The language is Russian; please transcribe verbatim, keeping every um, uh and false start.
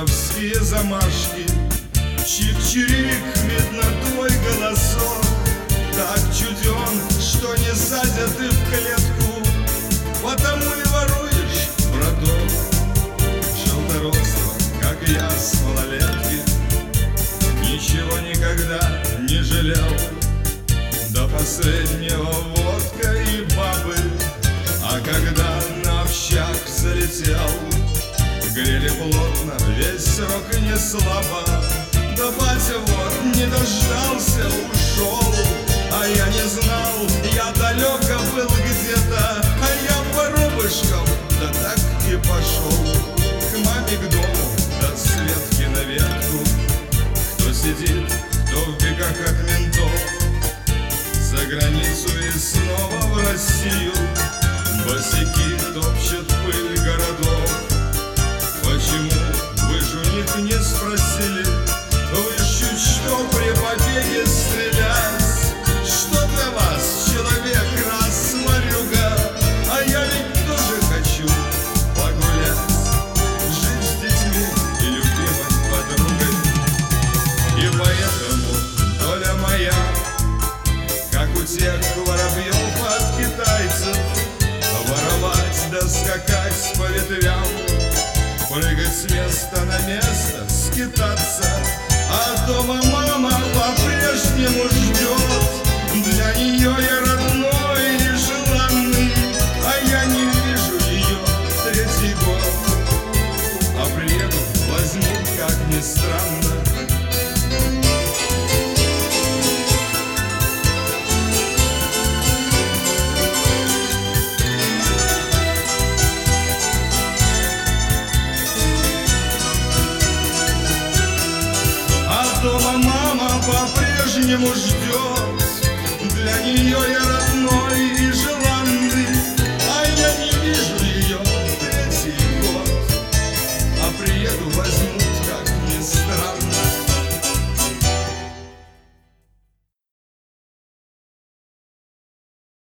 русские замашки. Чик-чирик, видно твой голосок так чуден, что не садят и в клетку, потому и воруешь, браток, желторослого, как я с малолетки. Ничего никогда не жалел, до последнего водка и бабы. А когда на общак залетел, грели плотно весь срок и не слабо. Да батя вот не дождался, ушел, а я не знал, я далеко был где-то, а я воробушком, да так и пошел к маме, к дому, до Светки на ветку. Кто сидит, кто в бегах от ментов, за границу и снова в Россию. Босяки топчут пыль городов. Почему вы ж у них не спросили? Вы чуть что при побеге стрелять. Что для вас человек раз, ворюга? А я ведь тоже хочу погулять, жить с детьми и любимой подругой. И поэтому доля моя, как у тех воробьев от китайцев, воровать да скакать по ветвям, прыгать с места на место, скитаться. А дома мама по-прежнему ждет, для нее я родной и желанный, а я не вижу ее третий год. А приеду, возьму, как ни странно. Дома мама по-прежнему ждет, для нее я